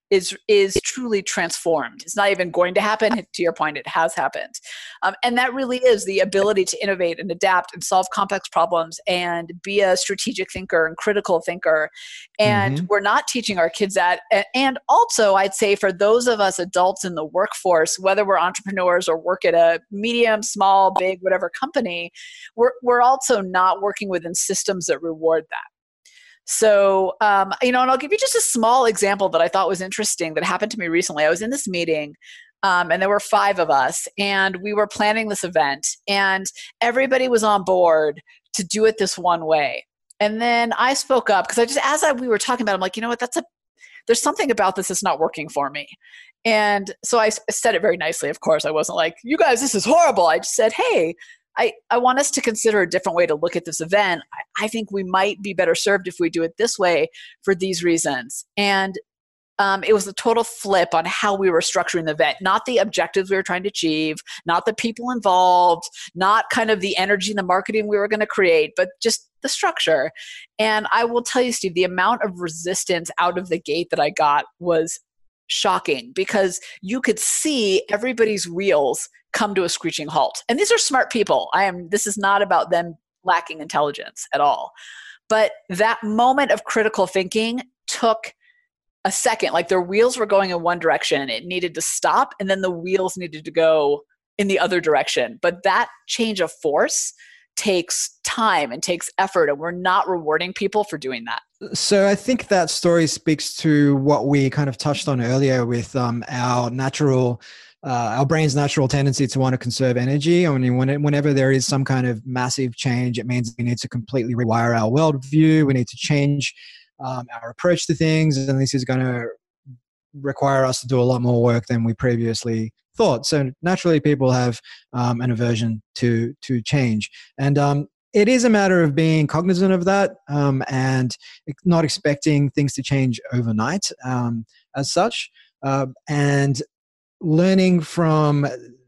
is truly transformed. It's not even going to happen. To your point, it has happened. And that really is the ability to innovate and adapt and solve complex problems and be a strategic thinker and critical thinker. And we're not teaching our kids that. And also, I'd say for those of us adults in the workforce, whether we're entrepreneurs or work at a medium, small, big, whatever company, we're also not working within systems that reward that. So, and I'll give you just a small example that I thought was interesting that happened to me recently. I was in this meeting, and there were 5 of us, and we were planning this event, and everybody was on board to do it this one way. And then I spoke up because we were talking about it, I'm like, you know what, there's something about this that's not working for me. And so I said it very nicely. Of course, I wasn't like, you guys, this is horrible. I just said, hey, I want us to consider a different way to look at this event. I think we might be better served if we do it this way for these reasons. And it was a total flip on how we were structuring the event, not the objectives we were trying to achieve, not the people involved, not kind of the energy and the marketing we were going to create, but just the structure. And I will tell you, Steve, the amount of resistance out of the gate that I got was shocking because you could see everybody's wheels come to a screeching halt. And these are smart people. This is not about them lacking intelligence at all. But that moment of critical thinking took a second. Like their wheels were going in one direction. It needed to stop, and then the wheels needed to go in the other direction. But that change of force takes time and takes effort, and we're not rewarding people for doing that. So I think that story speaks to what we kind of touched on earlier with our brain's natural tendency to want to conserve energy. I mean, whenever there is some kind of massive change, it means we need to completely rewire our worldview. We need to change our approach to things, and this is going to require us to do a lot more work than we previously thought. So naturally, people have an aversion to change, and it is a matter of being cognizant of that and not expecting things to change overnight as such, and learning from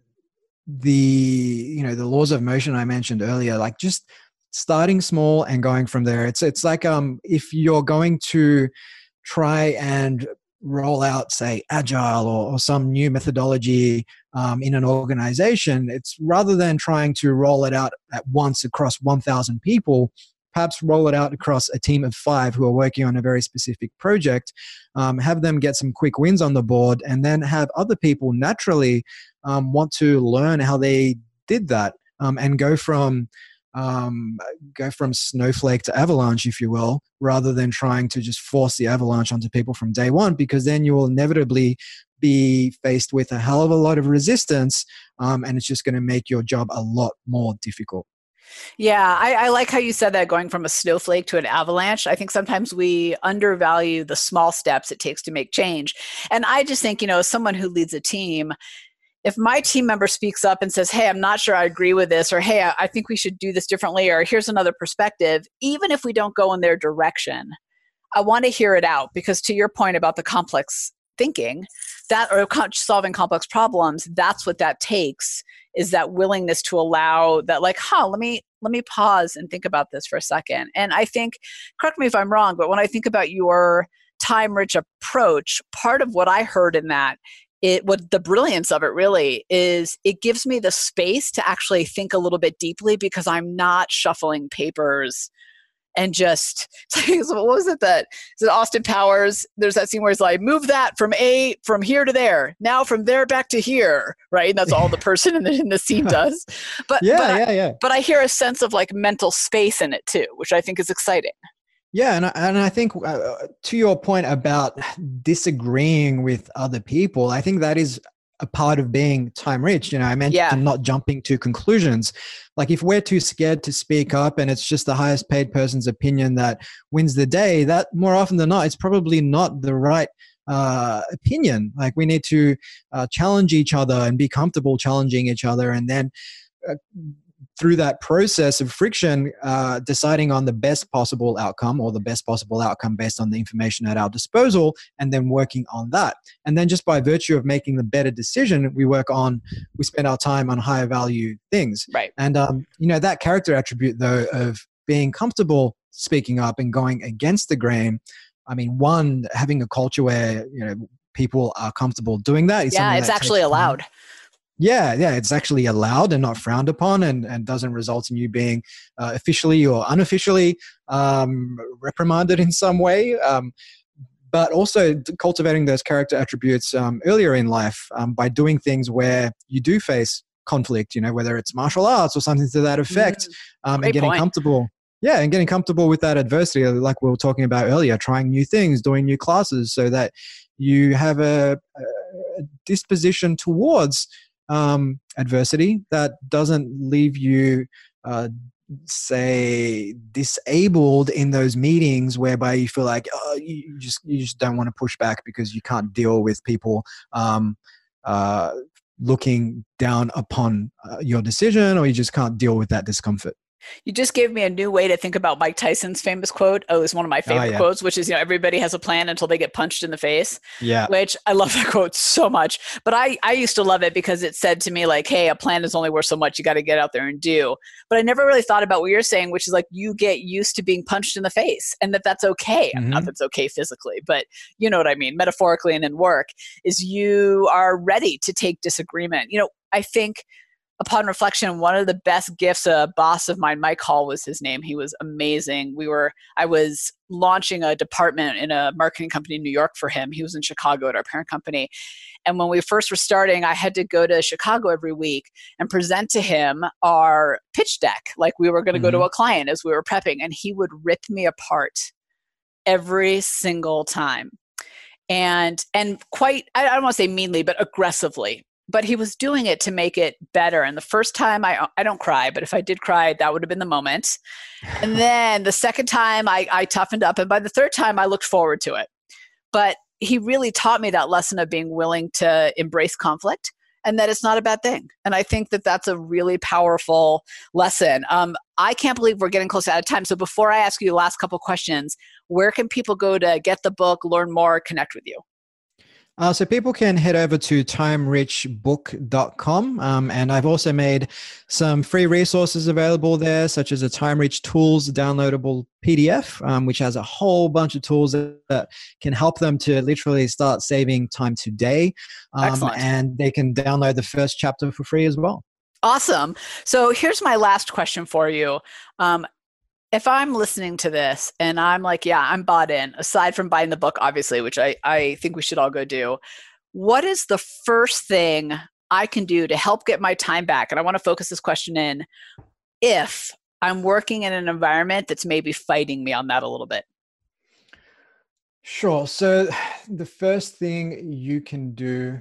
the laws of motion I mentioned earlier, like just starting small and going from there. It's like if you're going to try and roll out, say, agile or some new methodology in an organization, it's rather than trying to roll it out at once across 1,000 people, perhaps roll it out across a team of 5 who are working on a very specific project, have them get some quick wins on the board, and then have other people naturally want to learn how they did that and go from snowflake to avalanche, if you will, rather than trying to just force the avalanche onto people from day one, because then you will inevitably be faced with a hell of a lot of resistance, and it's just going to make your job a lot more difficult. Yeah, I like how you said that, going from a snowflake to an avalanche. I think sometimes we undervalue the small steps it takes to make change. And I just think, as someone who leads a team, if my team member speaks up and says, hey, I'm not sure I agree with this, or hey, I think we should do this differently, or here's another perspective, even if we don't go in their direction, I want to hear it out. Because to your point about the complex thinking, that or solving complex problems, that's what that takes, is that willingness to allow that, like, let me pause and think about this for a second. And I think, correct me if I'm wrong, but when I think about your time-rich approach, part of what I heard in that, what the brilliance of it really is, it gives me the space to actually think a little bit deeply, because I'm not shuffling papers and just, what was it that, is it Austin Powers? There's that scene where he's like, move that from here to there, now from there back to here, right? And that's all the person in the scene does. But I hear a sense of like mental space in it too, which I think is exciting. Yeah, and I think to your point about disagreeing with other people, I think that is a part of being time rich. I mentioned not jumping to conclusions. Like if we're too scared to speak up and it's just the highest paid person's opinion that wins the day, that more often than not, it's probably not the right opinion. Like we need to challenge each other and be comfortable challenging each other, and then through that process of friction, deciding on the best possible outcome, or the best possible outcome based on the information at our disposal, and then working on that. And then just by virtue of making the better decision, we spend our time on higher value things. Right. And, that character attribute though, of being comfortable speaking up and going against the grain, I mean, one, having a culture where, people are comfortable doing that. Yeah, it's actually allowed. Yeah, it's actually allowed and not frowned upon, and doesn't result in you being officially or unofficially reprimanded in some way. But also cultivating those character attributes earlier in life by doing things where you do face conflict, whether it's martial arts or something to that effect, and getting comfortable. Yeah, and getting comfortable with that adversity, like we were talking about earlier, trying new things, doing new classes, so that you have a disposition towards adversity that doesn't leave you say disabled in those meetings whereby you feel like you just don't want to push back because you can't deal with people looking down upon your decision, or you just can't deal with that discomfort. You just gave me a new way to think about Mike Tyson's famous quote. It's one of my favorite quotes, which is, everybody has a plan until they get punched in the face. Yeah. Which I love that quote so much. But I used to love it because it said to me like, hey, a plan is only worth so much. You got to get out there and do. But I never really thought about what you're saying, which is like you get used to being punched in the face and that's okay. Mm-hmm. Not that's okay physically, but you know what I mean, metaphorically and in work, is you are ready to take disagreement. I think upon reflection, one of the best gifts a boss of mine, Mike Hall was his name. He was amazing. I was launching a department in a marketing company in New York for him. He was in Chicago at our parent company. And when we first were starting, I had to go to Chicago every week and present to him our pitch deck. Like we were going to go to a client as we were prepping, and he would rip me apart every single time. And quite, I don't want to say meanly, but aggressively. But he was doing it to make it better. And the first time I don't cry, but if I did cry, that would have been the moment. And then the second time I toughened up. And by the third time, I looked forward to it. But he really taught me that lesson of being willing to embrace conflict and that it's not a bad thing. And I think that that's a really powerful lesson. I can't believe we're getting close out of time. So before I ask you the last couple questions, where can people go to get the book, learn more, connect with you? So people can head over to timerichbook.com. And I've also made some free resources available there, such as a Time Rich Tools downloadable PDF, which has a whole bunch of tools that can help them to literally start saving time today. Excellent. And they can download the first chapter for free as well. Awesome. So here's my last question for you. If I'm listening to this and I'm like, yeah, I'm bought in, aside from buying the book, obviously, which I think we should all go do, what is the first thing I can do to help get my time back? And I want to focus this question in if I'm working in an environment that's maybe fighting me on that a little bit. Sure. So the first thing you can do,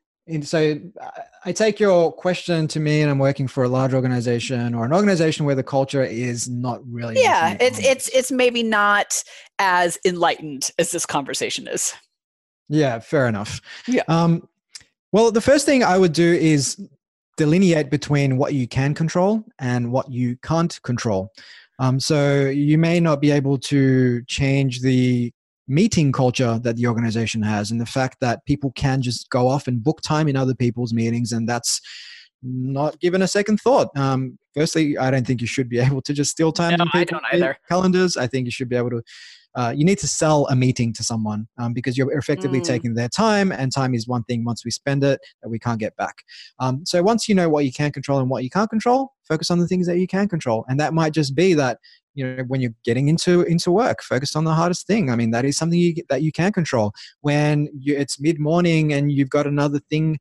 so I take your question to me, and I'm working for a large organization or an organization where the culture is not really. Yeah, it's maybe not as enlightened as this conversation is. Yeah, fair enough. Yeah. Well, the first thing I would do is delineate between what you can control and what you can't control. So you may not be able to change the meeting culture that the organization has, and the fact that people can just go off and book time in other people's meetings, and that's not given a second thought. Firstly, I don't think you should be able to just steal time in people's calendars. I think you should be able to you need to sell a meeting to someone because you're effectively taking their time, and time is one thing once we spend it that we can't get back. So once you know what you can control and what you can't control, focus on the things that you can control. And that might just be that, when you're getting into work, focus on the hardest thing. I mean, that is something that you can control. When it's mid-morning and you've got another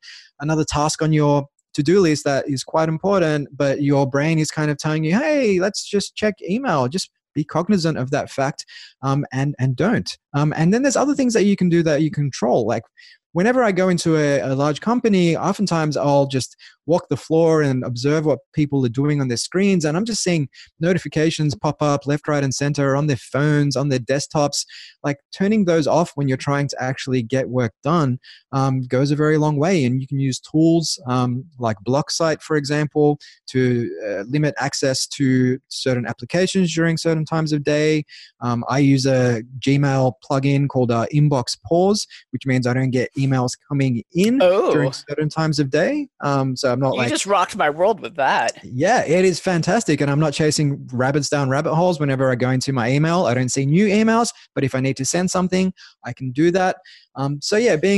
task on your to-do list that is quite important, but your brain is kind of telling you, hey, let's just check email. Just be cognizant of that fact, and don't. And then there's other things that you can do that you control. Like whenever I go into a large company, oftentimes I'll just walk the floor and observe what people are doing on their screens. And I'm just seeing notifications pop up left, right, and center on their phones, on their desktops. Like turning those off when you're trying to actually get work done goes a very long way. And you can use tools like BlockSite, for example, to limit access to certain applications during certain times of day. I use a Gmail plugin called Inbox Pause, which means I don't get emails coming in during certain times of day. So I'm not you just rocked my world with that. Yeah, it is fantastic. And I'm not chasing rabbits down rabbit holes whenever I go into my email. I don't see new emails, but if I need to send something, I can do that. So yeah, being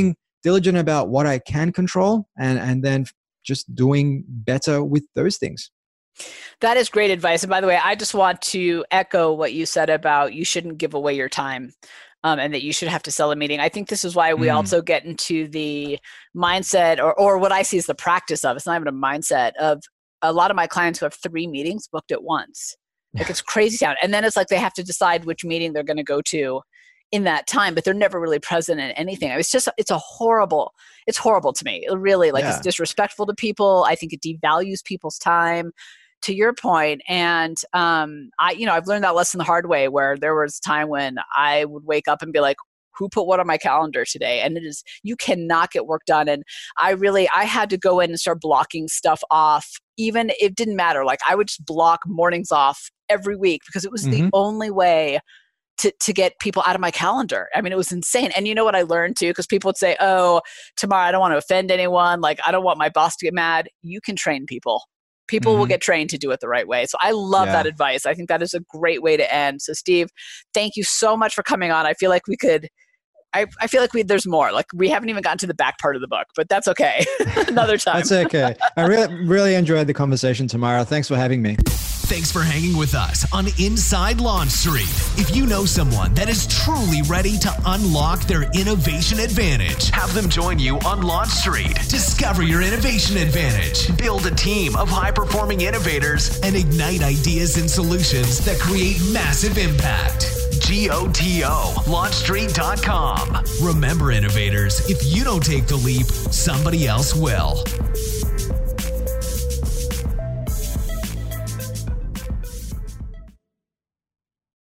diligent about what I can control and then just doing better with those things. That is great advice. And by the way, I just want to echo what you said about you shouldn't give away your time. And that you should have to sell a meeting. I think this is why we also get into the mindset or what I see as the practice of, it's not even a mindset, of a lot of my clients who have 3 meetings booked at once. Like it's crazy town. And then it's like they have to decide which meeting they're going to go to in that time, but they're never really present in anything. It's horrible to me. It really it's disrespectful to people. I think it devalues people's time. To your point, and I've learned that lesson the hard way, where there was a time when I would wake up and be like, who put what on my calendar today? And you cannot get work done. And I had to go in and start blocking stuff off. Even it didn't matter. Like I would just block mornings off every week because it was the only way to get people out of my calendar. I mean, it was insane. And you know what I learned too? Because people would say, oh, tomorrow I don't want to offend anyone. Like I don't want my boss to get mad. You can train people. People will get trained to do it the right way. So I love that advice. I think that is a great way to end. So Steve, thank you so much for coming on. I feel like there's more. Like we haven't even gotten to the back part of the book, but that's okay. Another time. That's okay. I really enjoyed the conversation, Tamara. Thanks for having me. Thanks for hanging with us on Inside Launch Street. If you know someone that is truly ready to unlock their innovation advantage, have them join you on Launch Street. Discover your innovation advantage. Build a team of high-performing innovators and ignite ideas and solutions that create massive impact. GOTO, launchstreet.com. Remember, innovators, if you don't take the leap, somebody else will.